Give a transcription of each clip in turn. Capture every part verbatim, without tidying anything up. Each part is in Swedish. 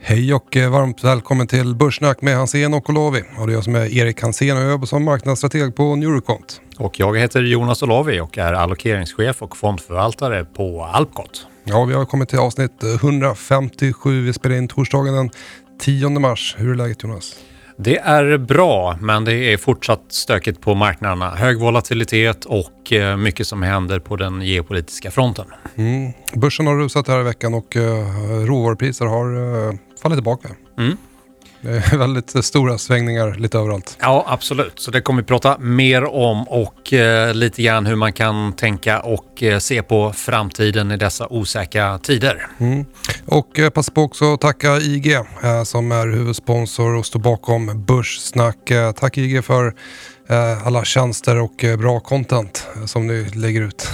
Hej och varmt välkommen till Börssnack med Hansén och Olavi. Och det är jag som är Erik Hansén och jag jobbar som marknadsstrateg på Neurocont. Och jag heter Jonas Olavi och är allokeringschef och fondförvaltare på Alpcot. Ja, vi har kommit till avsnitt hundrafemtiosju. Vi spelar in torsdagen den tionde mars. Hur är läget, Jonas? Det är bra, men det är fortsatt stökigt på marknaderna. Hög volatilitet och mycket som händer på den geopolitiska fronten. Mm. Börsen har rusat här i veckan och uh, råvarupriser har uh, fallit tillbaka. Mm. Det är väldigt stora svängningar lite överallt. Ja, absolut. Så det kommer vi prata mer om och eh, lite grann hur man kan tänka och eh, se på framtiden i dessa osäkra tider. Mm. Och eh, passa på också att tacka I G eh, som är huvudsponsor och står bakom Börssnack. Eh, tack I G för eh, alla tjänster och eh, bra content eh, som ni lägger ut.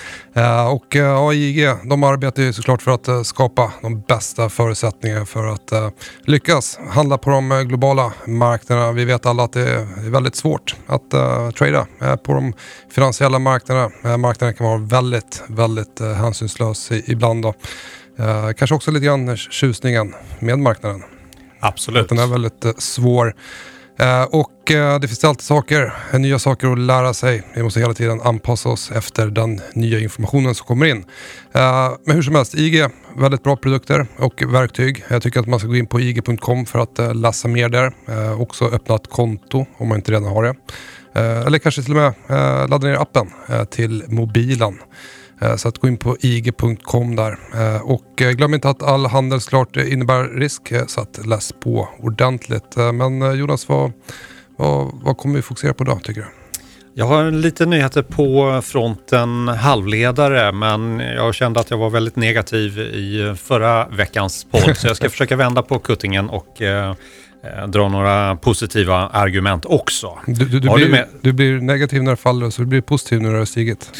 eh, och eh, A I G, de arbetar ju såklart för att eh, skapa de bästa förutsättningarna för att eh, lyckas handla på de eh, globala marknaderna. Vi vet alla att det är väldigt svårt att eh, trada eh, på de finansiella marknaderna. Eh, marknaden kan vara väldigt, väldigt eh, hänsynslös i, ibland då. Eh, kanske också lite grann tjusningen med marknaden. Absolut. Att den är väldigt eh, svår. Uh, och uh, det finns alltid saker, nya saker att lära sig. Vi måste hela tiden anpassa oss efter den nya informationen som kommer in. Uh, men hur som helst, I G, väldigt bra produkter och verktyg. Jag tycker att man ska gå in på i g punkt com för att uh, läsa mer där. Uh, också öppna ett konto om man inte redan har det. Uh, eller kanske till och med uh, ladda ner appen uh, till mobilen. Så att gå in på i g punkt com där. Och glöm inte att all handel såklart innebär risk, så att läs på ordentligt. Men Jonas, vad, vad, vad kommer vi fokusera på idag tycker du? Jag har lite nyheter på fronten halvledare, men jag kände att jag var väldigt negativ i förra veckans podd. Så jag ska försöka vända på kuttingen och eh, dra några positiva argument också. Du, du, du, blir, du, du blir negativ när det faller så du blir positiv när det har stigit.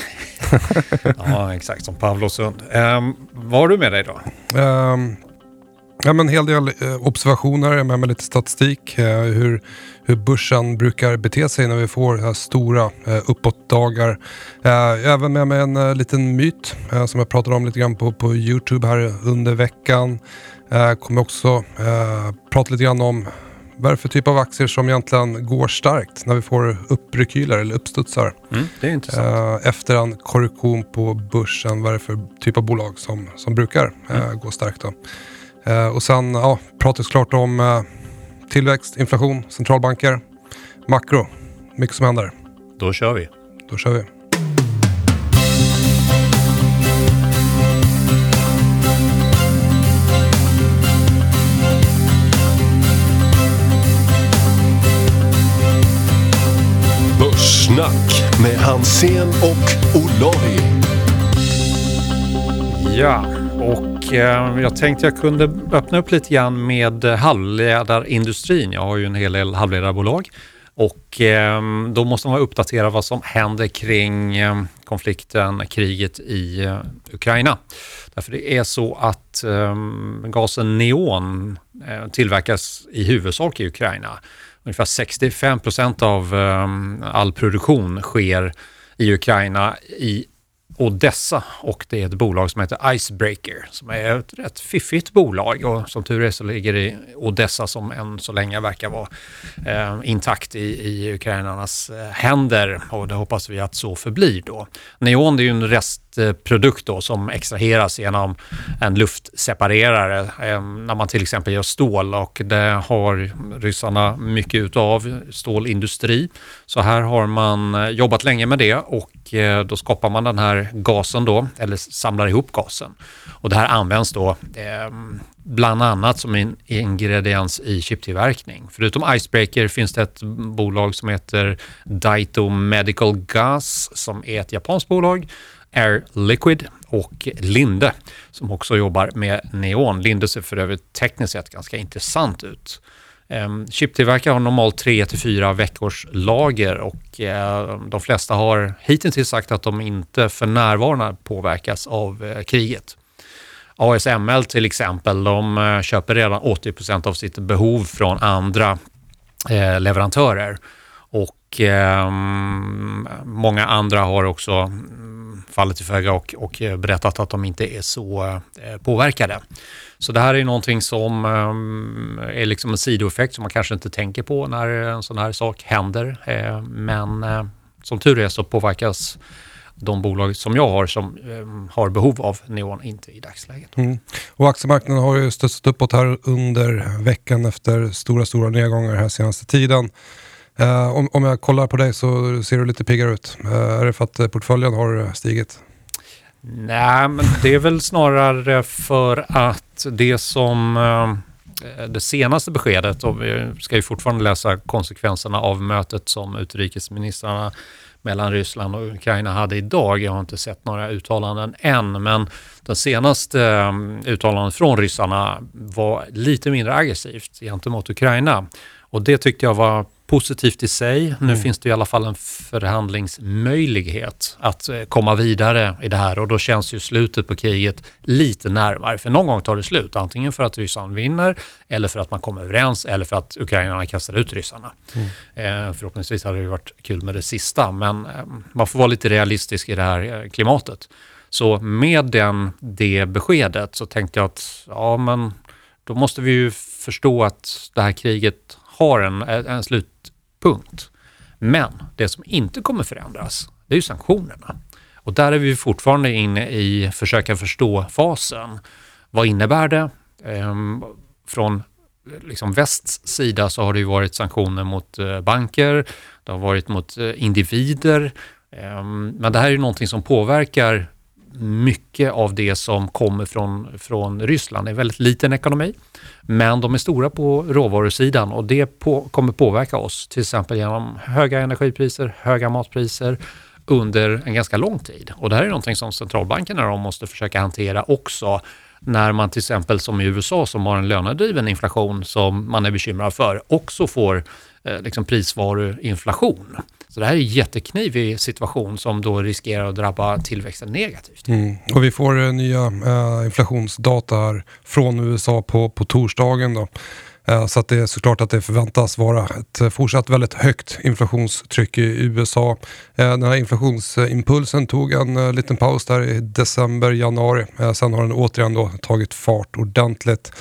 Ja, exakt som Pavlosund. Um, vad har du med dig då? Um, ja, men en hel del eh, observationer, jag med, med lite statistik. Eh, hur, hur börsen brukar bete sig när vi får här stora eh, uppåtdagar. Eh, även med, med en eh, liten myt eh, som jag pratade om lite grann på, på YouTube här under veckan. Eh, kommer också eh, prata lite grann om vad är det för typ av aktier som egentligen går starkt när vi får upprekylar eller uppstudsar. Mm, det är intressant. Eh, efter en korrektion på börsen, vad är det för typ av bolag som, som brukar eh, mm. gå starkt då. Eh, och sen ja, pratar vi såklart om eh, tillväxt, inflation, centralbanker, makro, mycket som händer. Då kör vi. Då kör vi. Börssnack med Hansén och Olavi. Ja, och eh, jag tänkte jag kunde öppna upp lite grann med halvledarindustrin. Jag har ju en hel del halvledarbolag och eh, då måste man uppdatera vad som händer kring eh, konflikten, kriget i eh, Ukraina. Därför det är så att eh, gasen neon eh, tillverkas i huvudsak i Ukraina. Ungefär sextiofem procent av um, all produktion sker i Ukraina i Odessa, och det är ett bolag som heter Icebreaker som är ett rätt fiffigt bolag, och som tur är så ligger det i Odessa som än så länge verkar vara eh, intakt i, i ukrainarnas eh, händer, och det hoppas vi att så förblir då. Neon, det är ju en restprodukt då som extraheras genom en luftseparerare eh, när man till exempel gör stål, och det har ryssarna mycket utav, stålindustri. Så här har man jobbat länge med det, och eh, då skapar man den här gasen då, eller samlar ihop gasen. Och det här används då eh, bland annat som en ingrediens i chiptillverkning. Förutom Icebreaker finns det ett bolag som heter Daito Medical Gas som är ett japanskt bolag, Air Liquid och Linde som också jobbar med neon. Linde ser för övrigt tekniskt sett ganska intressant ut. Um, chiptillverkare har normalt tre till fyra veckors lager, och uh, de flesta har hittills sagt att de inte för närvarande påverkas av uh, kriget. A S M L till exempel, de uh, köper redan åttio procent av sitt behov från andra uh, leverantörer. Och eh, många andra har också fallit till föga och, och berättat att de inte är så eh, påverkade. Så det här är någonting som eh, är liksom en sidoeffekt som man kanske inte tänker på när en sån här sak händer. Eh, men eh, som tur är så påverkas de bolag som jag har som eh, har behov av neon inte i dagsläget. Mm. Och aktiemarknaden har ju stöttat uppåt här under veckan efter stora, stora nedgångar här senaste tiden. Uh, om, om jag kollar på dig så ser du lite piggare ut. Uh, är det för att portföljen har stigit? Nej, men det är väl snarare för att det som uh, det senaste beskedet, och vi ska ju fortfarande läsa konsekvenserna av mötet som utrikesministrarna mellan Ryssland och Ukraina hade idag. Jag har inte sett några uttalanden än, men den senaste um, uttalanden från ryssarna var lite mindre aggressivt gentemot Ukraina. Och det tyckte jag var positivt i sig. Nu mm. finns det i alla fall en förhandlingsmöjlighet att eh, komma vidare i det här, och då känns ju slutet på kriget lite närmare. För någon gång tar det slut, antingen för att Ryssland vinner eller för att man kommer överens eller för att ukrainarna kastar ut ryssarna. Mm. Eh, förhoppningsvis hade det varit kul med det sista, men eh, man får vara lite realistisk i det här eh, klimatet. Så med den, det beskedet så tänkte jag att ja, men då måste vi ju förstå att det här kriget har en, en slutpunkt. Men det som inte kommer förändras, det är ju sanktionerna. Och där är vi fortfarande inne i försöka förstå fasen. Vad innebär det? Ehm, från liksom västs sida så har det ju varit sanktioner mot eh, banker, det har varit mot eh, individer. Ehm, men det här är ju någonting som påverkar mycket av det som kommer från, från Ryssland. Det är en väldigt liten ekonomi, men de är stora på råvarusidan, och det på, kommer påverka oss till exempel genom höga energipriser, höga matpriser under en ganska lång tid. Och det här är någonting som centralbankerna de måste försöka hantera också, när man till exempel som i U S A som har en lönedriven inflation som man är bekymrad för också får eh, liksom prisvaruinflation. Så det här är en jätteknivig situation som då riskerar att drabba tillväxten negativt. Mm. Och vi får uh, nya uh, inflationsdata här från U S A på, på torsdagen då. Uh, så att det är såklart att det förväntas vara ett uh, fortsatt väldigt högt inflationstryck i U S A. Uh, den här inflationsimpulsen tog en uh, liten paus där i december, januari. Uh, sen har den återigen då tagit fart ordentligt.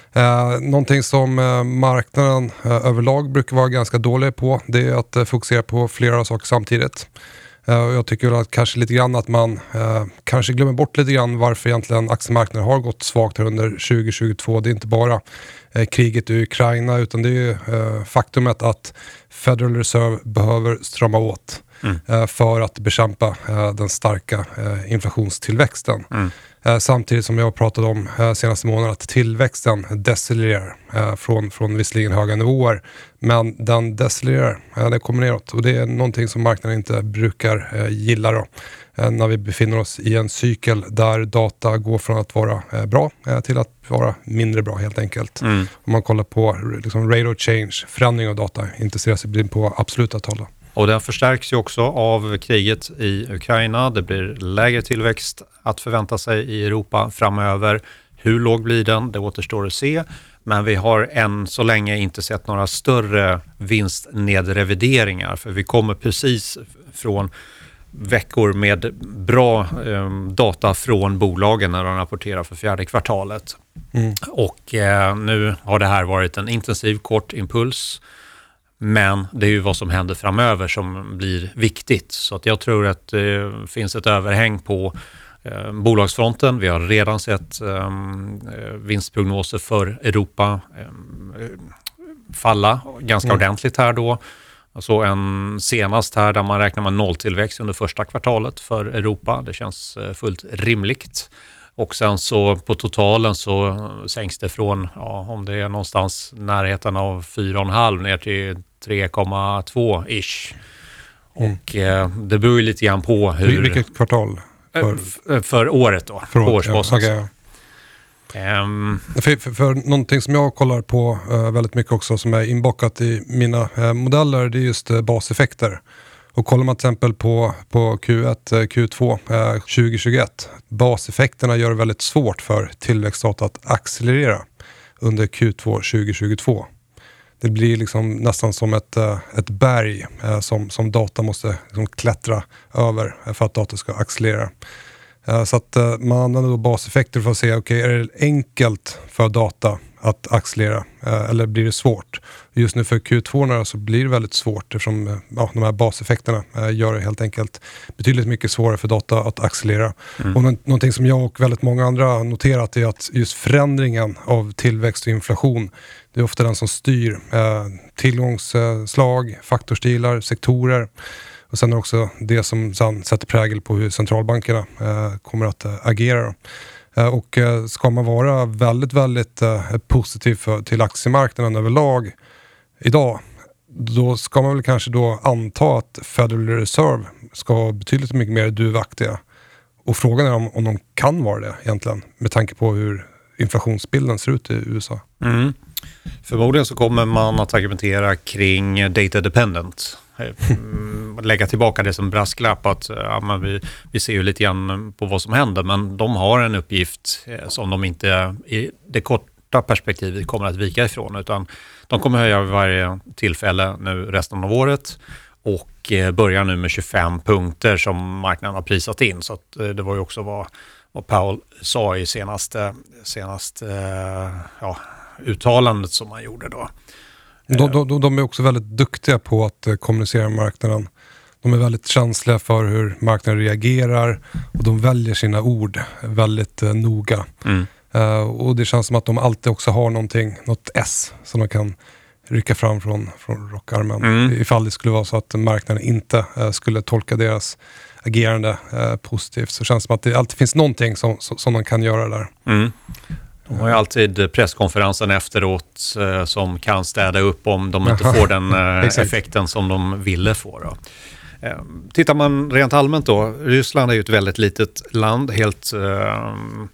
Eh, någonting som eh, marknaden eh, överlag brukar vara ganska dålig på, det är att eh, fokusera på flera saker samtidigt. Eh, jag tycker väl att kanske lite grann att man eh, kanske glömmer bort lite grann varför egentligen aktiemarknaden har gått svagt här under tjugo tjugotvå. Det är inte bara eh, kriget i Ukraina, utan det är ju eh, faktumet att Federal Reserve behöver strama åt mm. eh, för att bekämpa eh, den starka eh, inflationstillväxten. Mm. Eh, samtidigt som jag har pratat om eh, senaste månaden att tillväxten decelererar eh, från, från visserligen höga nivåer, men den decelererar, eh, det kommer neråt, och det är någonting som marknaden inte brukar eh, gilla då. Eh, när vi befinner oss i en cykel där data går från att vara eh, bra eh, till att vara mindre bra helt enkelt. Mm. Om man kollar på liksom, rate of change, förändring av data, inte ser sig på absoluta tal. Och den förstärks ju också av kriget i Ukraina. Det blir lägre tillväxt att förvänta sig i Europa framöver. Hur låg blir den? Det återstår att se. Men vi har än så länge inte sett några större vinstnedrevideringar. För vi kommer precis från veckor med bra eh, data från bolagen när de rapporterar för fjärde kvartalet. Mm. Och eh, nu har det här varit en intensiv kort impuls. Men det är ju vad som händer framöver som blir viktigt. Så att jag tror att det finns ett överhäng på eh, bolagsfronten. Vi har redan sett eh, vinstprognoser för Europa eh, falla ganska mm. ordentligt här då. Så en senast här där man räknar med nolltillväxt under första kvartalet för Europa. Det känns eh, fullt rimligt. Och sen så på totalen så sänks det från, ja, om det är någonstans närheten av fyra komma fem ner till tre komma två ish. Mm. Och eh, det beror ju lite grann på hur... Vilket kvartal? För, f- för året då, för på årsbasis. Ja, okay. um, för, för, för någonting som jag kollar på uh, väldigt mycket också som är inbockat i mina uh, modeller, det är just uh, baseffekter. Och kollar man till exempel på, på Q ett, Q två eh, tjugo tjugoett, baseffekterna gör det väldigt svårt för tillväxtdata att accelerera under Q två tjugo tjugotvå. det blir liksom nästan som ett, ett berg eh, som, som data måste liksom klättra över för att data ska accelerera. Eh, så att eh, man använder då baseffekter för att se, okej, okay, är det enkelt för data att accelerera eh, eller blir det svårt? Just nu för Q två så blir det väldigt svårt eftersom eh, ja, de här baseffekterna eh, gör det helt enkelt betydligt mycket svårare för data att accelerera. Mm. Och nå- någonting som jag och väldigt många andra har noterat är att just förändringen av tillväxt och inflation, det är ofta den som styr eh, tillgångsslag, faktorstilar, sektorer. Och sen är också det som sen sätter prägel på hur centralbankerna eh, kommer att äh, agera. Eh, och eh, ska man vara väldigt, väldigt eh, positiv för, till aktiemarknaden överlag idag, då ska man väl kanske då anta att Federal Reserve ska vara betydligt mycket mer duvaktiga. Och frågan är om, om de kan vara det egentligen, med tanke på hur inflationsbilden ser ut i U S A. Mm. Förmodligen så kommer man att argumentera kring data dependent. Lägga tillbaka det som brasklapp att ja, men vi, vi ser ju lite grann på vad som händer, men de har en uppgift som de inte i det korta perspektivet kommer att vika ifrån, utan de kommer höja vid varje tillfälle nu resten av året och börjar nu med tjugofem punkter som marknaden har prisat in. Så att det var ju också vad, vad Powell sa i senaste, senaste ja, uttalandet som han gjorde då. De, de, de är också väldigt duktiga på att kommunicera marknaden. De är väldigt känsliga för hur marknaden reagerar och de väljer sina ord väldigt uh, noga. Mm. Uh, och det känns som att de alltid också har någonting, något S som de kan rycka fram från, från rockarmen. Mm. Ifall det skulle vara så att marknaden inte uh, skulle tolka deras agerande uh, positivt, så känns det som att det alltid finns någonting som, som, som de kan göra där. Mm. De har ju alltid presskonferensen efteråt eh, som kan städa upp om de inte får den eh, effekten som de ville få. Då. Eh, tittar man rent allmänt då, Ryssland är ju ett väldigt litet land, helt eh,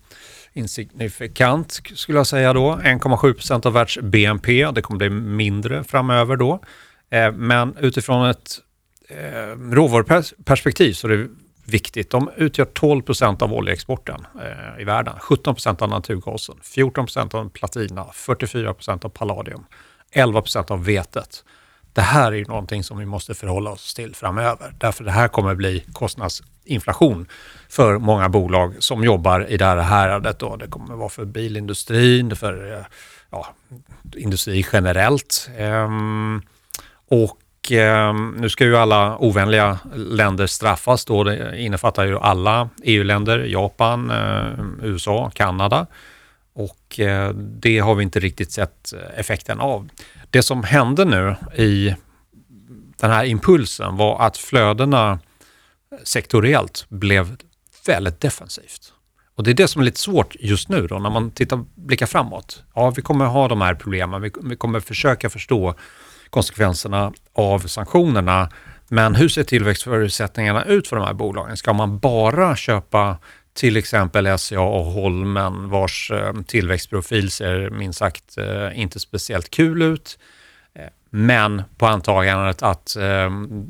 insignifikant skulle jag säga då. en komma sju procent av världs B N P, det kommer bli mindre framöver då. Eh, men utifrån ett eh, råvaruperspektiv så är det viktigt. De utgör tolv procent av oljeexporten eh, i världen, sjutton procent av naturgasen, fjorton procent av platina, fyrtiofyra procent av palladium, elva procent av vetet. Det här är ju någonting som vi måste förhålla oss till framöver. Därför det här kommer bli kostnadsinflation för många bolag som jobbar i det här häradet. Då. Det kommer vara för bilindustrin, för ja, industri generellt. Ehm, och nu ska ju alla ovänliga länder straffas då. Det innefattar ju alla E U-länder, Japan, U S A, Kanada. Och det har vi inte riktigt sett effekten av. Det som hände nu i den här impulsen var att flödena sektoriellt blev väldigt defensivt. Och det är det som är lite svårt just nu då när man tittar, blickar framåt. Ja, vi kommer ha de här problemen. Vi, vi kommer försöka förstå konsekvenserna av sanktionerna. Men hur ser tillväxtförutsättningarna ut för de här bolagen? Ska man bara köpa till exempel S C A och Holmen vars eh, tillväxtprofil ser minst sagt eh, inte speciellt kul ut? Eh, men på antagandet att eh,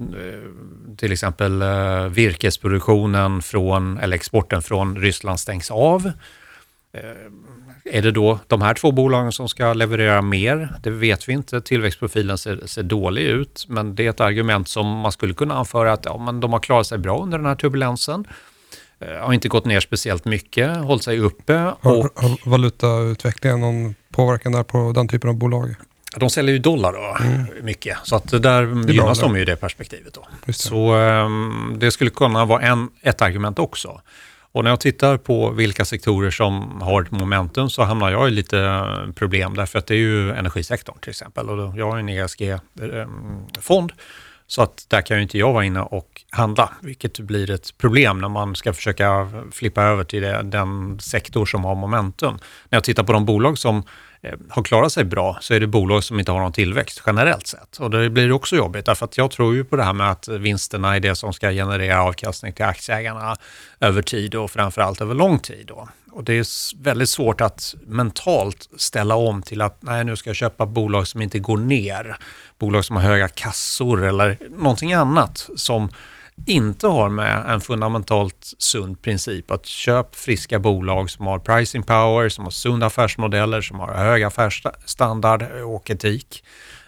till exempel eh, virkesproduktionen från, eller exporten från Ryssland stängs av. Eh, Är det då de här två bolagen som ska leverera mer? Det vet vi inte. Tillväxtprofilen ser, ser dålig ut, men det är ett argument som man skulle kunna anföra att ja, men de har klarat sig bra under den här turbulensen. Har inte gått ner speciellt mycket, hållit sig uppe. Har, och har valutautvecklingen någon påverkan där på den typen av bolag? De säljer ju dollar då, mm. mycket. Så att där gynnas de ju i det perspektivet då. Det. Så um, det skulle kunna vara en, ett argument också. Och när jag tittar på vilka sektorer som har ett momentum så hamnar jag i lite problem. Därför att det är ju energisektorn till exempel. Och jag har en E S G-fond. Så att där kan ju inte jag vara inne och handla. Vilket blir ett problem när man ska försöka flippa över till det, den sektor som har momentum. När jag tittar på de bolag som har klarat sig bra så är det bolag som inte har någon tillväxt generellt sett. Och det blir också jobbigt därför att jag tror ju på det här med att vinsterna är det som ska generera avkastning till aktieägarna över tid och framförallt över lång tid då. Och det är väldigt svårt att mentalt ställa om till att nej, nu ska jag köpa bolag som inte går ner. Bolag som har höga kassor eller någonting annat som inte har med en fundamentalt sund princip att köp friska bolag som har pricing power, som har sunda affärsmodeller, som har hög affärsstandard och etik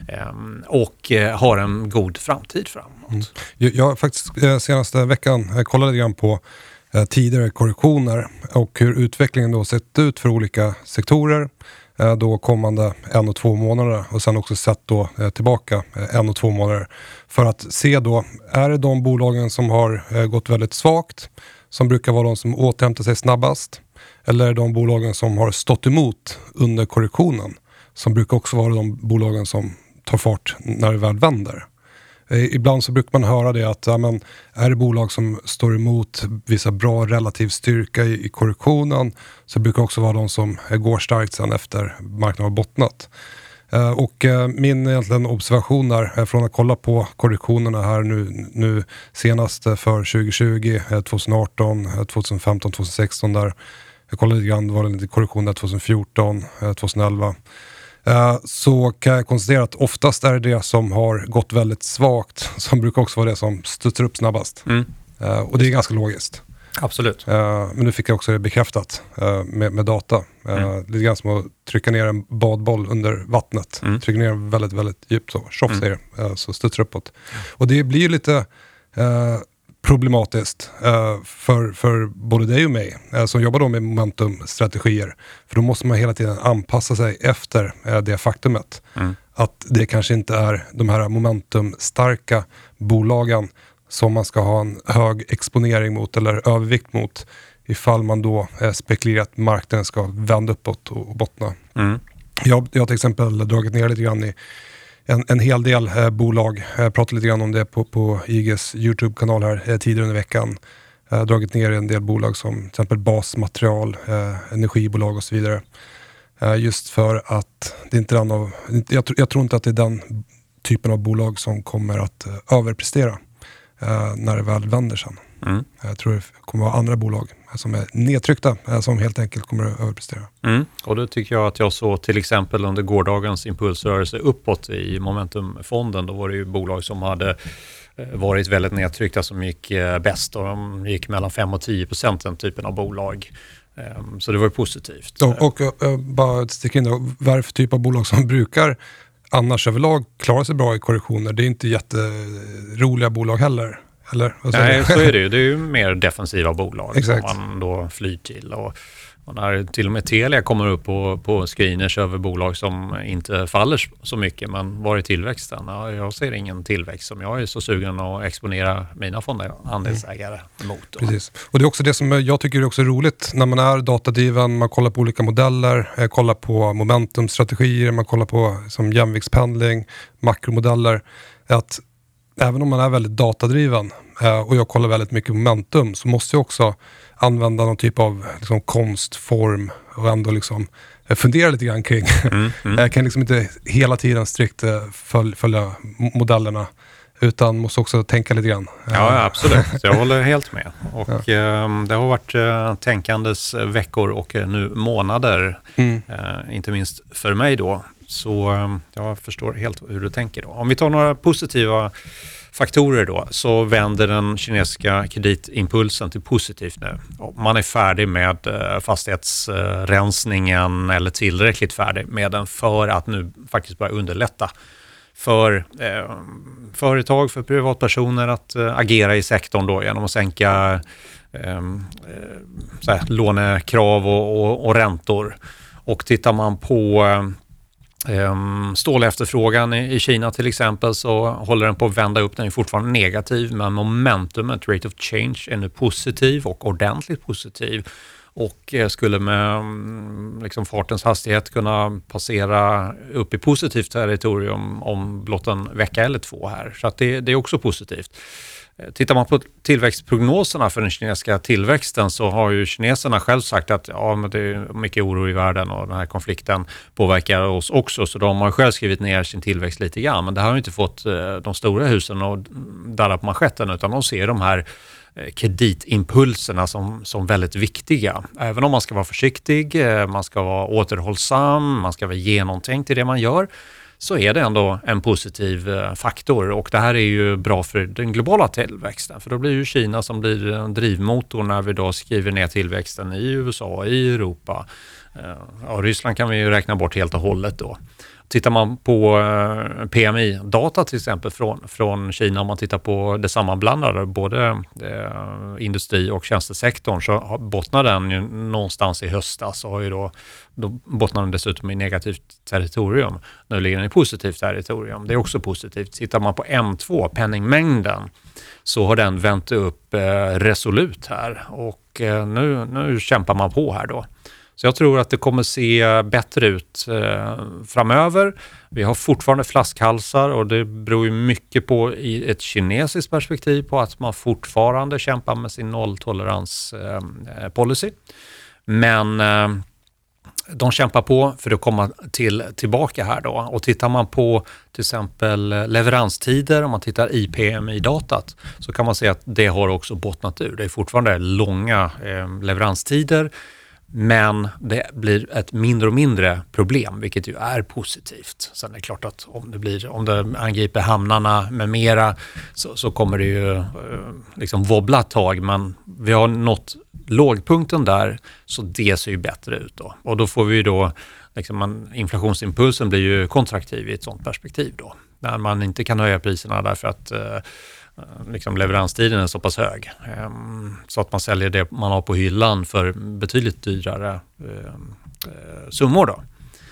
och har en god framtid framåt. Mm. Jag har faktiskt senaste veckan kollat lite grann på tidigare korrektioner och hur utvecklingen då sett ut för olika sektorer då kommande en och två månader och sen också sett då tillbaka en och två månader för att se då, är det de bolagen som har gått väldigt svagt som brukar vara de som återhämtar sig snabbast, eller är det de bolagen som har stått emot under korrektionen som brukar också vara de bolagen som tar fart när det väl vänder. Ibland så brukar man höra det att ja, men, är det bolag som står emot vissa bra relativ styrka i, i korrektionen så brukar också vara de som går starkt sen efter marknaden har bottnat. Eh, och eh, min egentligen observation där eh, från att kolla på korrektionerna här nu, nu senast för tjugo tjugo, eh, tjugo arton, eh, tjugo femton, tjugo sexton där. Jag kollade lite grann, det var en lite korrektion där tjugo fjorton, eh, tjugo elva. Uh, så kan jag konstatera att oftast är det det som har gått väldigt svagt som brukar också vara det som studsar upp snabbast. Mm. Uh, och det är ganska logiskt. Absolut. Uh, men nu fick jag också det bekräftat uh, med, med data. Uh, mm. Lite grann som att trycka ner en badboll under vattnet. Mm. Trycka ner väldigt, väldigt djupt så. Tjoff mm. säger det. Uh, så studsar uppåt. Mm. Och det blir ju lite... Uh, problematiskt uh, för, för både dig och mig uh, som jobbar då med momentumstrategier. För då måste man hela tiden anpassa sig efter uh, det faktumet. Mm. Att det kanske inte är de här momentumstarka bolagen som man ska ha en hög exponering mot eller övervikt mot ifall man då uh, spekulerar att marknaden ska vända uppåt och, och bottna. Mm. Jag, jag har till exempel dragit ner lite grann i En, en hel del eh, bolag. Jag pratade lite grann om det på, på I G:s YouTube-kanal här eh, tidigare under veckan. Jag har dragit ner en del bolag som till exempel basmaterial, eh, energibolag och så vidare. Eh, just för att det inte är den av, jag, jag tror inte att det är den typen av bolag som kommer att eh, överprestera eh, när det väl vänder sen. Mm. Jag tror det kommer att vara andra bolag som är nedtryckta som helt enkelt kommer att överprestera. Mm. Och då tycker jag att jag såg till exempel under gårdagens impulsrörelse uppåt i Momentumfonden. Då var det ju bolag som hade varit väldigt nedtryckta som gick bäst och de gick mellan fem och tio procent den typen av bolag. Så det var ju positivt. Och, och, och bara sticka in då, vad är det för typ av bolag som brukar annars överlag klara sig bra i korrektioner? Det är inte jätteroliga bolag heller. Eller? Nej, så är det ju. Det är ju mer defensiva bolag som man då flyr till. Och när till och med Telia kommer upp på, på screeners över bolag som inte faller så mycket, men var är tillväxten? Ja, jag ser ingen tillväxt som jag är så sugen att exponera mina fondandelsägare mm. mot. Då. Precis. Och det är också det som jag tycker är också roligt när man är datadriven, man kollar på olika modeller, kollar på momentumstrategier, man kollar på som jämviktspendling, makromodeller, att även om man är väldigt datadriven eh, och jag kollar väldigt mycket momentum så måste jag också använda någon typ av liksom, konstform och ändå liksom, fundera lite grann kring. Mm, mm. Jag kan liksom inte hela tiden strikt eh, följ, följa modellerna utan måste också tänka lite grann. Ja, absolut. Jag håller helt med. Och ja. eh, det har varit eh, tänkandes veckor och eh, nu månader. Mm. Eh, inte minst för mig då. Så eh, jag förstår helt hur du tänker då. Om vi tar några positiva faktorer då, så vänder den kinesiska kreditimpulsen till positivt nu. Man är färdig med eh, fastighetsrensningen eller tillräckligt färdig med den för att nu faktiskt börja underlätta för eh, företag, för privatpersoner att eh, agera i sektorn då genom att sänka eh, så här, lånekrav och, och, och räntor. Och tittar man på eh, stålefterfrågan i, i Kina till exempel, så håller den på att vända upp. Den är fortfarande negativ, men momentumet, rate of change, är nu positiv och ordentligt positiv. Och skulle med liksom, fartens hastighet kunna passera upp i positivt territorium om blott en vecka eller två här. Så att det, det är också positivt. Tittar man på tillväxtprognoserna för den kinesiska tillväxten, så har ju kineserna själv sagt att ja, men det är mycket oro i världen och den här konflikten påverkar oss också. Så de har själv skrivit ner sin tillväxt lite grann. Men det har ju inte fått de stora husen att darra på manschetten, utan de ser de här kreditimpulserna som, som väldigt viktiga. Även om man ska vara försiktig, man ska vara återhållsam, man ska vara genomtänkt i det man gör, så är det ändå en positiv faktor, och det här är ju bra för den globala tillväxten, för då blir ju Kina som blir en drivmotor när vi då skriver ner tillväxten i U S A, i Europa. Ja, Ryssland kan vi ju räkna bort helt och hållet då. Tittar man på P M I-data till exempel från, från Kina, om man tittar på det sammanblandade, både eh, industri- och tjänstesektorn, så bottnar den ju någonstans i höstas, och har ju då, då bottnar den dessutom i negativt territorium. Nu ligger den i positivt territorium. Det är också positivt. Tittar man på M två, penningmängden, så har den vänt upp eh, resolut här, och eh, nu, nu kämpar man på här då. Så jag tror att det kommer se bättre ut eh, framöver. Vi har fortfarande flaskhalsar, och det beror ju mycket på, i ett kinesiskt perspektiv, på att man fortfarande kämpar med sin nolltoleranspolicy. Eh, Men eh, de kämpar på för att komma till, tillbaka här då. Och tittar man på till exempel leveranstider, om man tittar i P M I-datat, så kan man se att det har också bottnat ur. Det är fortfarande långa eh, leveranstider. Men det blir ett mindre och mindre problem, vilket ju är positivt. Sen är det klart att om det, blir, om det angriper hamnarna med mera, så, så kommer det ju eh, liksom wobbla ett tag. Men vi har nått lågpunkten där, så det ser ju bättre ut då. Och då får vi ju då, liksom man, inflationsimpulsen blir ju kontraktiv i ett sådant perspektiv då. När man inte kan höja priserna därför att eh, liksom leveranstiden är så pass hög, så att man säljer det man har på hyllan för betydligt dyrare summor då.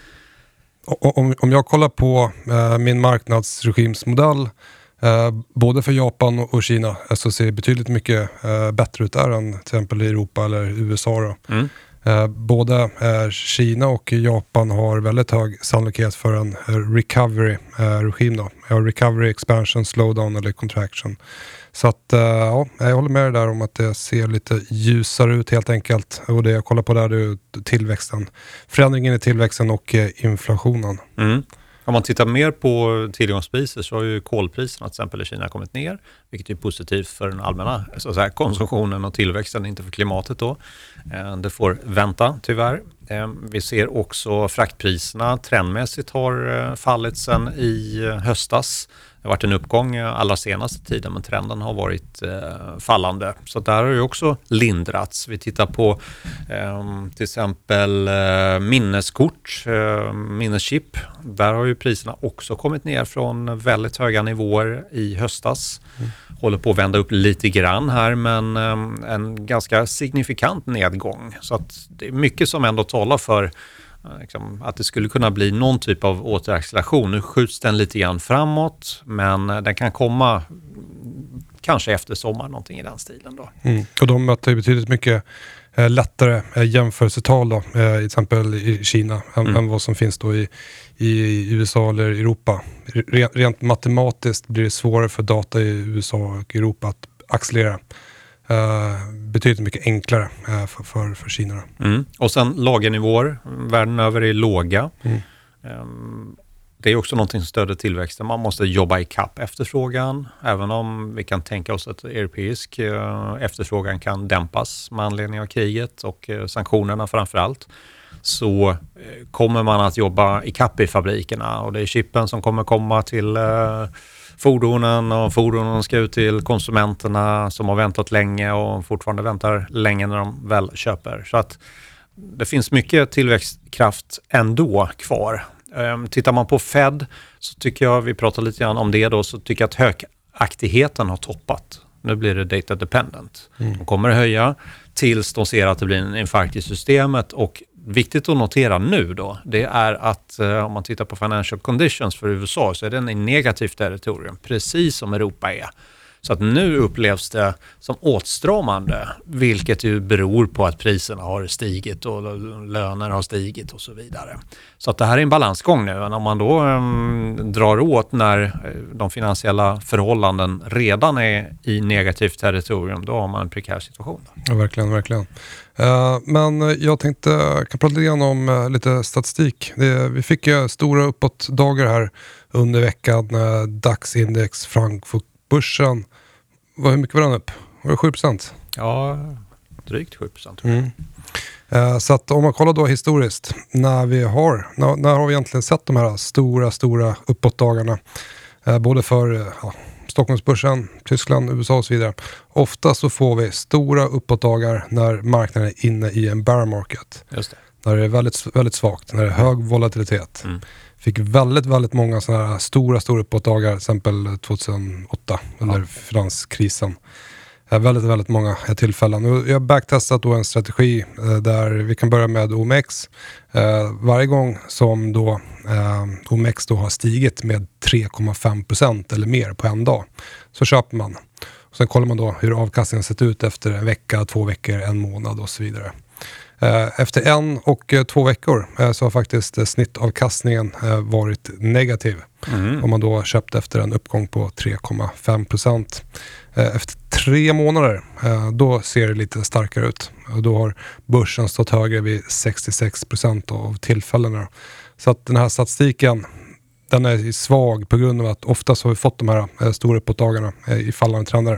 Om, om jag kollar på eh, min marknadsregimsmodell, eh, både för Japan och Kina, så ser det betydligt mycket eh, bättre ut där än till exempel i Europa eller U S A då. Mm. Eh, både eh, Kina och Japan har väldigt hög sannolikhet för en recovery-regim då. Ja, recovery, expansion, slowdown eller contraction. Så att eh, ja, jag håller med dig där om att det ser lite ljusare ut helt enkelt. Och det jag kollar på där är tillväxten. Förändringen i tillväxten och eh, inflationen. Mm. Om man tittar mer på tillgångspriser, så har ju kolpriserna till exempel i Kina kommit ner, vilket är positivt för den allmänna så att säga, konsumtionen och tillväxten, inte för klimatet då. Det får vänta tyvärr. Vi ser också fraktpriserna trendmässigt har fallit sedan i höstas. Det har varit en uppgång allra senaste tiden, men trenden har varit eh, fallande. Så där har ju också lindrats. Vi tittar på eh, till exempel eh, minneskort, eh, minneschip. Där har ju priserna också kommit ner från väldigt höga nivåer i höstas. Mm. Håller på att vända upp lite grann här, men eh, en ganska signifikant nedgång. Så att det är mycket som ändå talar för liksom, att det skulle kunna bli någon typ av återacceleration. Nu skjuts den lite grann framåt, men den kan komma kanske efter sommar, någonting i den stilen då. Mm. Och de möter ju betydligt mycket eh, lättare eh, jämförelsetal då, eh, till exempel i Kina, än, mm. än vad som finns då i, i U S A eller Europa. Rent, rent matematiskt blir det svårare för data i U S A och Europa att accelerera. Uh, betydligt mycket enklare uh, för, för, för Kina. Mm. Och sen lagernivåer världen över är låga. Mm. Um, det är också någonting som stöder tillväxten. Man måste jobba i kapp efterfrågan, även om vi kan tänka oss att europeisk uh, efterfrågan kan dämpas med anledning av kriget och uh, sanktionerna framförallt. Så uh, kommer man att jobba i kapp i fabrikerna, och det är chippen som kommer komma till uh, fordonen, och fordonen ska ut till konsumenterna som har väntat länge och fortfarande väntar länge när de väl köper. Så att det finns mycket tillväxtkraft ändå kvar. Um, tittar man på Fed, så tycker jag, vi pratar lite grann om det då, så tycker jag att högaktigheten har toppat. Nu blir det data dependent. Mm. De kommer att höja tills de ser att det blir en infarkt i systemet, och viktigt att notera nu då, det är att eh, om man tittar på financial conditions för U S A, så är den i negativt territorium, precis som Europa är. Så att nu upplevs det som åtstramande, vilket ju beror på att priserna har stigit och löner har stigit och så vidare. Så att det här är en balansgång nu. Om man då um, drar åt när de finansiella förhållanden redan är i negativt territorium, då har man en prekär situation. Ja, verkligen, verkligen. Uh, men jag tänkte, jag kan prata lite grann om uh, lite statistik. Det, vi fick ju uh, stora uppåtdagar här under veckan. Uh, DAX-index, Frankfurt-börsen. Vad, hur mycket var den upp? Var det sju procent? Ja, drygt sju procent tror jag. Mm. Uh, så att om man kollar då historiskt, när vi har, när, när har vi egentligen sett de här stora, stora uppåtdagarna? Uh, både för uh, Stockholmsbörsen, Tyskland, U S A och så vidare. Ofta så får vi stora uppåtdagar när marknaden är inne i en bear market. Just det. När det är väldigt, väldigt svagt, när det är hög volatilitet. Mm. Fick väldigt, väldigt många sådana här stora, stora uppåtdagar, till exempel tjugohundraåtta under ja. finanskrisen. Eh, väldigt, väldigt många tillfällen. Och jag har backtestat då en strategi eh, där vi kan börja med O M X. Eh, varje gång som då eh, O M X då har stigit med tre komma fem procent eller mer på en dag, så köper man. Och sen kollar man då hur avkastningen sett ut efter en vecka, två veckor, en månad och så vidare. Efter en och två veckor så har faktiskt snittavkastningen varit negativ. Mm. Om man då köpt efter en uppgång på tre komma fem procent. Efter tre månader då ser det lite starkare ut. Då har börsen stått högre vid sextiosex procent av tillfällena. Så att den här statistiken, den är svag på grund av att oftast har vi fått de här stora uppåtdagarna i fallande trender.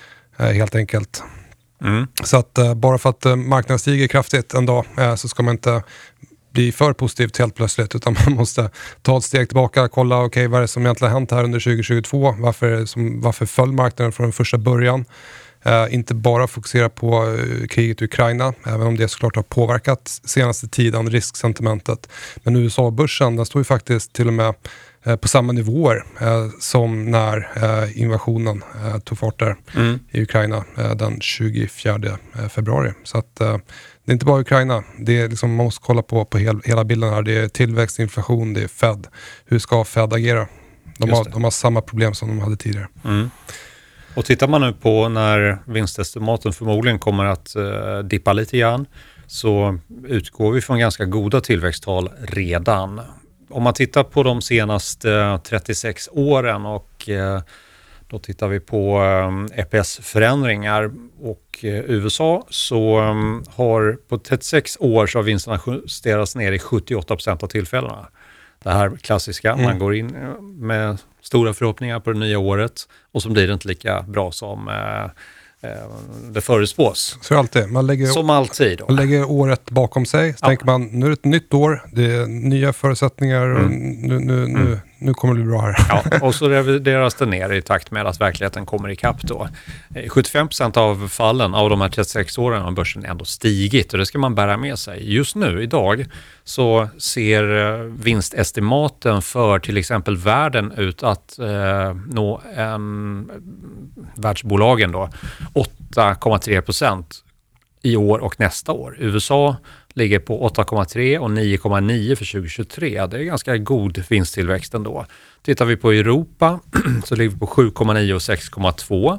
Helt enkelt. Mm. Så att uh, bara för att uh, marknaden stiger kraftigt en dag uh, så ska man inte bli för positivt helt plötsligt, utan man måste ta ett steg tillbaka, kolla okej, okay, vad är det som egentligen har hänt här under tjugo tjugotvå, varför, som, varför föll marknaden från första början. Uh, inte bara fokusera på uh, kriget i Ukraina, även om det såklart har påverkat senaste tiden risksentimentet. Men U S A-börsen, den står ju faktiskt till och med uh, på samma nivåer uh, som när uh, invasionen uh, tog fart där mm. i Ukraina uh, den tjugofjärde februari. Så att uh, det är inte bara Ukraina, det är liksom, man måste kolla på, på hel, hela bilden här. Det är tillväxt, inflation, det är Fed. Hur ska Fed agera? De, har, de har samma problem som de hade tidigare. Mm. Och tittar man nu på när vinstestimaten förmodligen kommer att uh, dippa lite grann, så utgår vi från ganska goda tillväxttal redan. Om man tittar på de senaste uh, trettiosex åren och uh, då tittar vi på um, E P S-förändringar och uh, U S A, så um, har på trettiosex år så har vinsterna justerats ner i sjuttioåtta procent av tillfällena. Det här klassiska, mm. man går in med stora förhoppningar på det nya året och så blir det inte lika bra som eh, eh, det förutspås. Så alltid. Man lägger, som alltid. Då. Man lägger året bakom sig, så ja. tänker man, nu är det ett nytt år, det är nya förutsättningar och mm. nu, nu, mm. nu, nu kommer det bli bra här. Ja, och så revideras det ner i takt med att verkligheten kommer ikapp då. sjuttiofem procent av fallen av de här trettiosex åren har börsen ändå stigit och det ska man bära med sig. Just nu, idag, så ser vinstestimaten för till exempel världen ut att eh, nå en, världsbolagen då, åtta komma tre procent i år och nästa år. U S A ligger på åtta komma tre och nio komma nio för tjugo tjugotre. Det är ganska god vinsttillväxt ändå. Tittar vi på Europa så ligger vi på sju komma nio och sex komma två.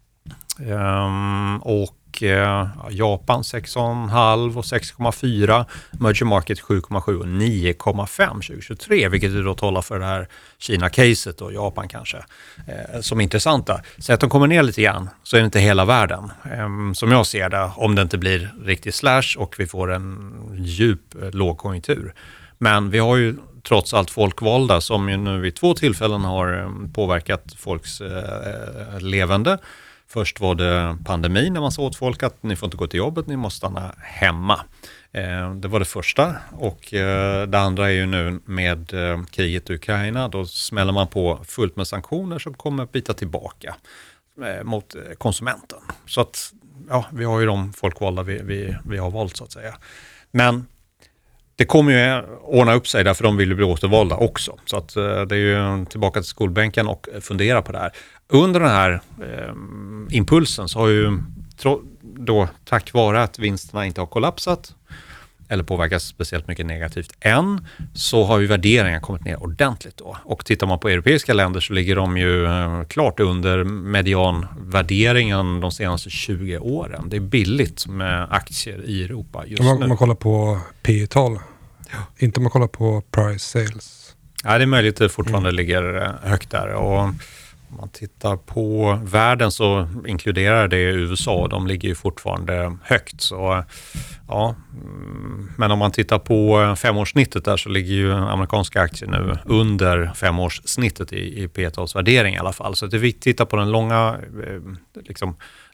Um, och uh, Japan sex komma fem och sex komma fyra. Emerging Market sju komma sju och nio komma fem tjugo tjugotre. Vilket är då talar för det här Kina-caset och Japan kanske eh, som är intressanta. Så att de kommer ner lite grann så är det inte hela världen. Um, som jag ser det, om det inte blir riktigt slash och vi får en djup eh, lågkonjunktur. Men vi har ju trots allt folkvalda som ju nu vid två tillfällen har eh, påverkat folks eh, levande. Först var det pandemin när man sa åt folk att ni får inte gå till jobbet, ni måste stanna hemma. Eh, det var det första. Och eh, det andra är ju nu med eh, kriget i Ukraina. Då smäller man på fullt med sanktioner som kommer att bita tillbaka eh, mot konsumenten. Så att ja, vi har ju de folkvalda vi, vi, vi har valt så att säga. Men det kommer ju ordna upp sig därför de vill bli återvalda också. Så att eh, det är ju tillbaka till skolbänken och fundera på det här. Under den här eh, impulsen så har ju tro, då tack vare att vinsterna inte har kollapsat eller påverkas speciellt mycket negativt än, så har ju värderingar kommit ner ordentligt då. Och tittar man på europeiska länder så ligger de ju eh, klart under medianvärderingen de senaste tjugo åren. Det är billigt med aktier i Europa just man, nu. Om man kollar på P E-tal, ja. Inte om man kollar på price sales. Ja, det är möjligt att det fortfarande mm. ligger högt där. Och om man tittar på världen så inkluderar det U S A. De ligger ju fortfarande högt. Så, ja. Men om man tittar på femårssnittet där så ligger ju amerikanska aktier nu under femårssnittet i, i P E-talsvärdering i alla fall. Så det är viktigt att titta på den långa, liksom,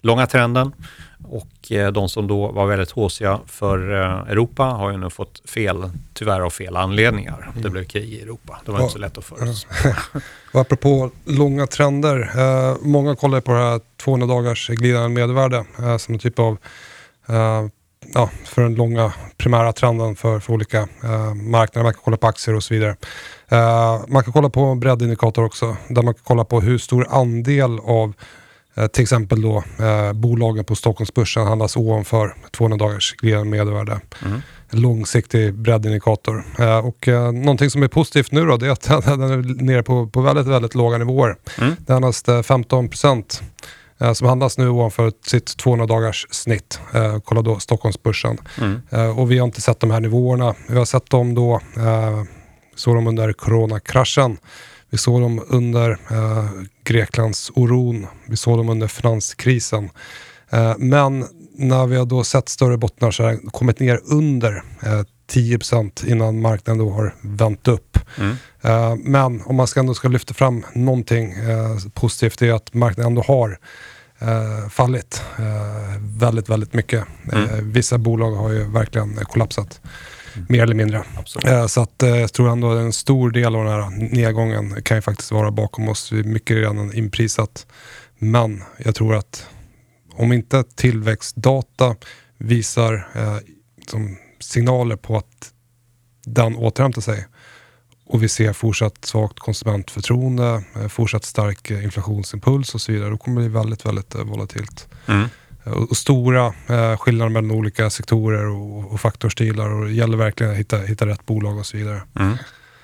långa trenden. Och eh, de som då var väldigt håsiga för eh, Europa har ju nu fått fel, tyvärr av fel anledningar. Mm. Det blev krig i Europa. Det var ja. inte så lätt att förutse. Och apropå långa trender. Eh, många kollar på det här tvåhundra dagars glidande medelvärde eh, som en typ av eh, ja, för den långa primära trenden för, för olika eh, marknader. Man kan kolla på aktier och så vidare. Eh, man kan kolla på breddindikator också. Där man kan kolla på hur stor andel av eh, till exempel då eh, bolagen på Stockholmsbörsen handlas ovanför tvåhundra dagars glidande medelvärde. Mm. Långsiktig breddindikator. Eh, och eh, någonting som är positivt nu då, det är att den är nere på, på väldigt, väldigt låga nivåer. Mm. Det är endast eh, femton procent eh, som handlas nu ovanför sitt tvåhundra dagars snitt. Eh, kolla då Stockholmsbörsen. Mm. Eh, och vi har inte sett de här nivåerna. Vi har sett dem då, eh, såg dem under coronakraschen. Vi såg dem under eh, Greklands oron. Vi såg dem under finanskrisen. Eh, men när vi har då sett större bottnar så har det kommit ner under eh, tio procent innan marknaden då har vänt upp. Mm. Eh, men om man ska ändå ska lyfta fram någonting eh, positivt är att marknaden ändå har eh, fallit eh, väldigt, väldigt mycket. Mm. Eh, vissa bolag har ju verkligen kollapsat. Mm. Mer eller mindre. Eh, så att, eh, jag tror ändå att en stor del av den här nedgången kan ju faktiskt vara bakom oss. Vi är mycket redan inprisat. Men jag tror att om inte tillväxtdata visar eh, som signaler på att den återhämtar sig och vi ser fortsatt svagt konsumentförtroende, eh, fortsatt stark eh, inflationsimpuls och så vidare, då kommer det bli väldigt, väldigt eh, volatilt. Mm. Eh, och stora eh, skillnader mellan olika sektorer och, och faktorstilar, och det gäller verkligen att hitta, hitta rätt bolag och så vidare. Mm.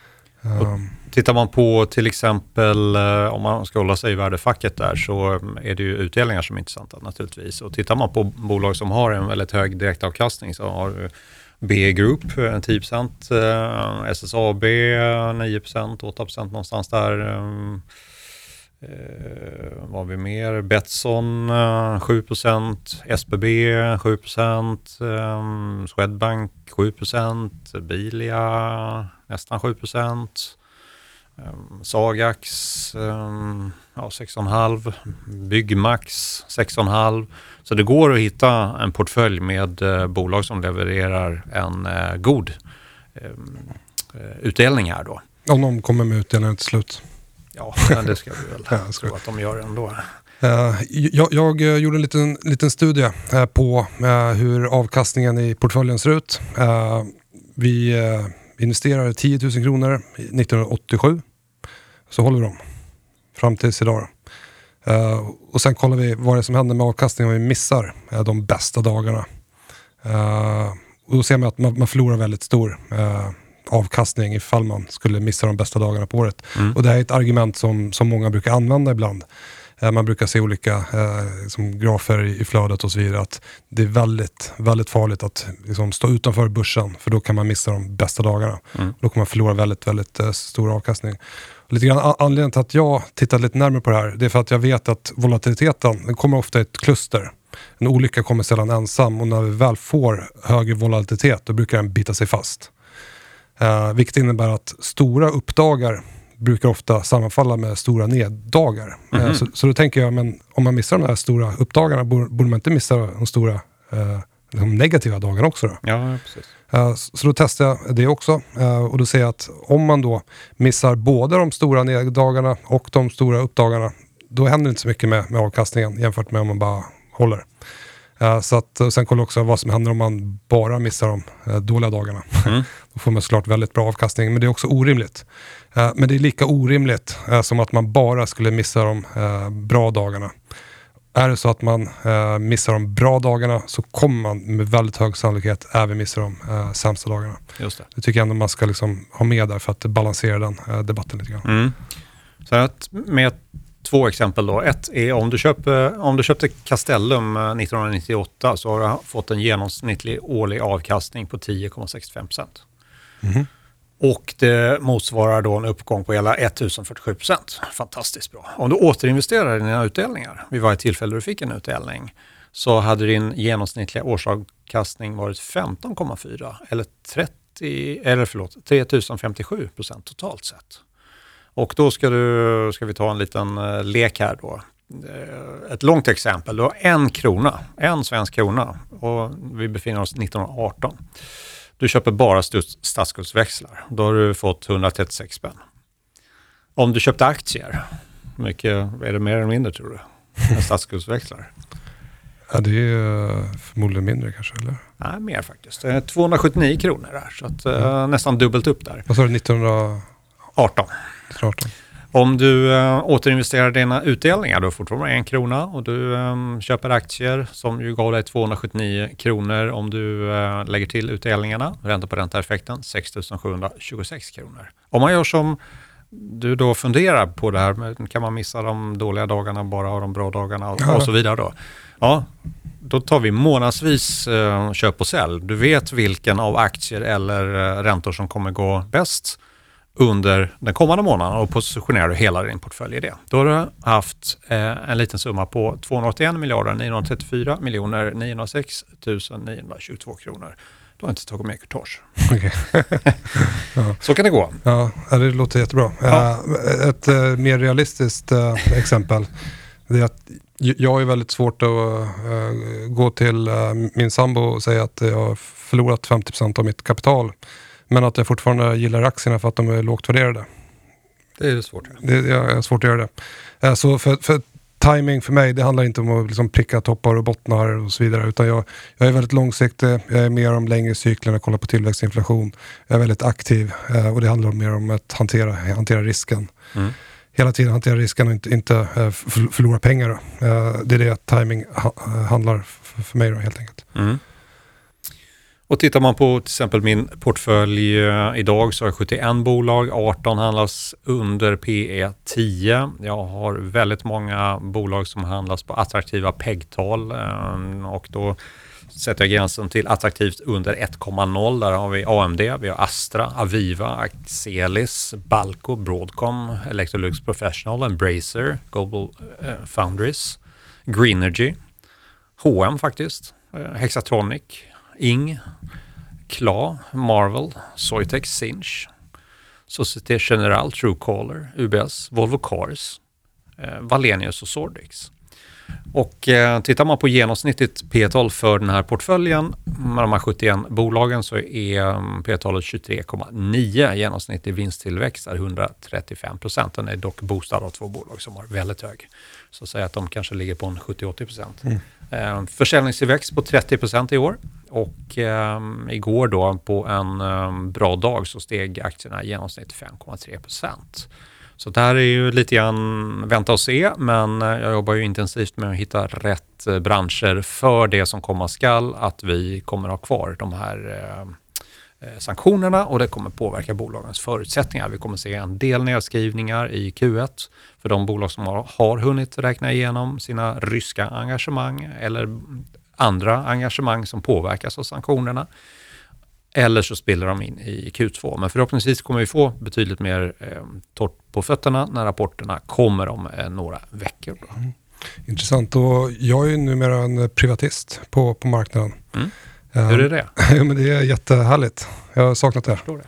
Um, Tittar man på till exempel, om man ska hålla sig i värdefacket där, så är det ju utdelningar som är intressanta naturligtvis. Och tittar man på bolag som har en väldigt hög direktavkastning, så har B Group tio procent, S S A B nio procent, åtta procent någonstans där. Eh, vad har vi mer? Betsson sju procent, S B B sju procent, eh, Swedbank sju procent, Bilia nästan sju procent. Um, Sagax um, ja, sex komma fem, Byggmax sex komma fem. Så det går att hitta en portfölj med uh, bolag som levererar en uh, god um, uh, utdelning här då. Om de kommer med utdelningen till slut. Ja, men det ska vi väl ja, tro att de gör ändå. Uh, jag, jag gjorde en liten, liten studie uh, på uh, hur avkastningen i portföljen ser ut. Uh, vi uh, investerade tio tusen kronor nittonhundraåttiosju. Så håller vi dem fram tills idag. Uh, och sen kollar vi vad det är som händer med avkastningen om vi missar uh, de bästa dagarna. Uh, och då ser man att man, man förlorar väldigt stor uh, avkastning ifall man skulle missa de bästa dagarna på året. Mm. Och det här är ett argument som, som många brukar använda ibland. Uh, man brukar se olika uh, som grafer i, i flödet och så vidare, att det är väldigt, väldigt farligt att liksom, stå utanför börsen, för då kan man missa de bästa dagarna. Mm. Då kommer man förlora väldigt, väldigt uh, stor avkastning. Lite grann anledningen till att jag tittar lite närmare på det här, det är för att jag vet att volatiliteten, den kommer ofta i ett kluster. En olycka kommer sällan ensam, och när vi väl får högre volatilitet, då brukar den bita sig fast. Uh, vilket innebär att stora uppdagar brukar ofta sammanfalla med stora neddagar. Mm-hmm. Uh, så, så då tänker jag, men om man missar de här stora uppdagarna, borde, borde man inte missa de stora uh, de negativa dagarna också då? Ja, precis. Uh, så, så då testar jag det också. Uh, och då säger jag att om man då missar både de stora neddagarna och de stora uppdagarna, då händer det inte så mycket med, med avkastningen jämfört med om man bara håller. Uh, så att, och sen kolla också vad som händer om man bara missar de uh, dåliga dagarna. Mm. Då får man såklart väldigt bra avkastning, men det är också orimligt. Uh, men det är lika orimligt uh, som att man bara skulle missa de uh, bra dagarna. Är det så att man uh, missar de bra dagarna, så kommer man med väldigt hög sannolikhet även missa de uh, sämsta dagarna. Just det. Det tycker jag ändå man ska liksom ha med där för att balansera den uh, debatten lite grann. Mm. Så att med två exempel då. Ett är om du, köper, om du köpte Castellum nittonhundranittioåtta, så har du fått en genomsnittlig årlig avkastning på tio komma sextiofem procent. Mm. Och det motsvarar då en uppgång på hela tusen fyrtiosju procent. Fantastiskt bra. Om du återinvesterar i dina utdelningar vid varje tillfälle du fick en utdelning, så hade din genomsnittliga årsavkastning varit femton komma fyra eller trettio eller förlåt tretusen femtiosju procent totalt sett. Och då ska, du, ska vi ta en liten uh, lek här då. ett långt exempel. Du har en krona, en svensk krona och vi befinner oss nittonhundraarton. Du köper bara statsskuldsväxlar. Då har du fått hundratrettiosex spänn. Om du köpte aktier, mycket, är det mer eller mindre tror du? Statsskuldsväxlar. Ja, det är förmodligen mindre kanske, eller? Nej, mer faktiskt. Det är tvåhundrasjuttionio kronor där, så att, mm. uh, nästan dubbelt upp där. Vad sa du, nittonhundraarton? nittonhundraarton. Om du uh, återinvesterar dina utdelningar, då fortfarande en krona och du um, köper aktier som ju gav dig tvåhundrasjuttionio kronor. Om du uh, lägger till utdelningarna, ränta på ränta-effekten, sex tusen sjuhundratjugosex kronor. Om man gör som du då funderar på det här, kan man missa de dåliga dagarna, bara ha de bra dagarna och, ja. och så vidare då. Ja, då tar vi månadsvis uh, köp och sälj. Du vet vilken av aktier eller uh, räntor som kommer gå bäst under den kommande månaden och positionerar du hela din portfölj i det. Då har du haft eh, en liten summa på tvåhundraåttioen miljarder niohundratrettiofyra miljoner niohundrasex tusen niohundratjugotvå kronor. Du har inte tagit med kurtage. Okay. Ja. Så kan det gå. Ja, det låter jättebra. Ja. Ett uh, mer realistiskt uh, exempel det är att jag är väldigt svårt att uh, gå till uh, min sambo och säga att jag har förlorat femtio procent av mitt kapital. Men att jag fortfarande gillar aktierna för att de är lågt värderade. Det är svårt. Det är svårt att göra det. Så för, för timing för mig, det handlar inte om att liksom pricka toppar och bottnar och så vidare. Utan jag, jag är väldigt långsiktig. Jag är mer om längre cykler och kollar på tillväxt och inflation. Jag är väldigt aktiv och det handlar mer om att hantera, hantera risken. Mm. Hela tiden hantera risken och inte, inte förlora pengar. Då. Det är det timing handlar för mig då, helt enkelt. Mm. Och tittar man på till exempel min portfölj eh, idag så har jag sjuttioen bolag, arton handlas under P E tio. Jag har väldigt många bolag som handlas på attraktiva P E G-tal eh, och då sätter jag gränsen till attraktivt under ett komma noll. Där har vi A M D, vi har Astra, Aviva, Axelis, Balco, Broadcom, Electrolux Professional, Embracer, Global eh, Foundries, Greenergy, H och M faktiskt, eh, Hexatronic, Ing, Kla, Marvel, Soitex, Sinch, Société Générale, Truecaller, U B S, Volvo Cars, eh, Wallenius och Sordix. Och eh, tittar man på genomsnittligt P-tal för den här portföljen med de här sjuttioen bolagen så är P-talet tjugotre komma nio. Genomsnittlig vinsttillväxt är hundratrettiofem procent. Den är dock boostad av två bolag som har väldigt hög. Så säg att de kanske ligger på en sjuttio till åttio procent. Mm. Eh, försäljningstillväxt på trettio procent i år. Och eh, igår då på en eh, bra dag så steg aktierna i genomsnitt fem komma tre procent. Så det här är ju lite grann vänta och se, men jag jobbar ju intensivt med att hitta rätt branscher för det som komma skall, att vi kommer ha kvar de här eh, sanktionerna och det kommer påverka bolagens förutsättningar. Vi kommer se en del nedskrivningar i Q ett för de bolag som har, har hunnit räkna igenom sina ryska engagemang eller andra engagemang som påverkas av sanktionerna. Eller så spiller de in i Q två. Men förhoppningsvis kommer vi få betydligt mer eh, torrt på fötterna när rapporterna kommer om eh, några veckor. Då. Mm. Intressant. Och jag är ju numera en privatist på, på marknaden. Mm. Uh, Hur är det? Ja, men det är jättehärligt. Jag har saknat det. Jag förstår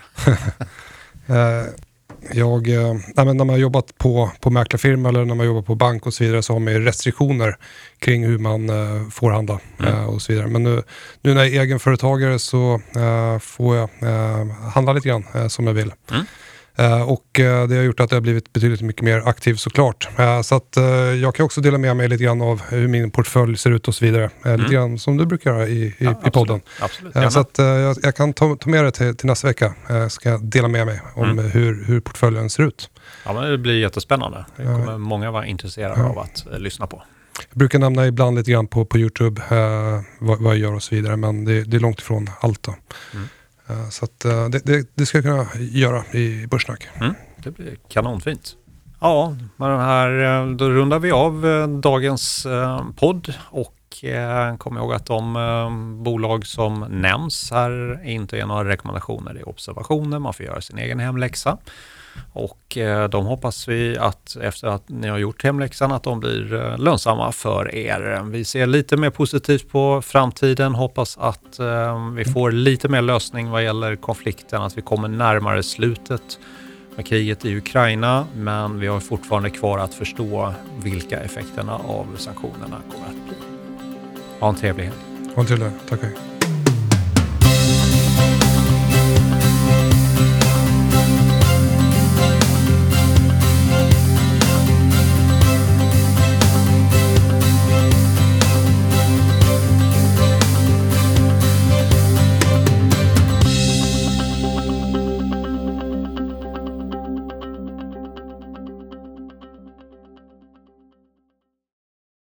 det. uh, jag, uh, nej, men när man har jobbat på, på mäklarfirma eller när man jobbar på bank och så vidare så har man ju restriktioner kring hur man uh, får handla mm. uh, och så vidare. Men nu, nu när jag är egenföretagare så uh, får jag uh, handla lite grann uh, som jag vill. Mm. Uh, och uh, det har gjort att jag har blivit betydligt mycket mer aktiv såklart. Uh, så att uh, jag kan också dela med mig lite grann av hur min portfölj ser ut och så vidare. Uh, mm. Lite grann som du brukar göra i, i, ja, i podden. Absolut. Uh, så att uh, jag, jag kan ta, ta med det till, till nästa vecka. Uh, ska jag dela med mig om mm. hur, hur portföljen ser ut. Ja, men det blir jättespännande. Det kommer uh, många vara intresserade uh. av att uh, lyssna på. Jag brukar nämna ibland lite grann på, på YouTube uh, vad, vad jag gör och så vidare. Men det, det är långt ifrån allt då. Mm. Uh, så att, uh, det, det, det ska jag kunna göra i Börssnack. Mm, det blir kanonfint. Ja, med den här, då rundar vi av uh, dagens uh, podd och uh, kom ihåg att de uh, bolag som nämns här inte är några rekommendationer, det är observationer, man får göra sin egen hemläxa. Och eh, de hoppas vi att efter att ni har gjort hemläxan att de blir eh, lönsamma för er. Vi ser lite mer positivt på framtiden, hoppas att eh, vi får lite mer lösning vad gäller konflikten, att vi kommer närmare slutet med kriget i Ukraina, men vi har fortfarande kvar att förstå vilka effekterna av sanktionerna kommer att bli. Ha en trevlig helg. Ha en trevlig helg. Tack.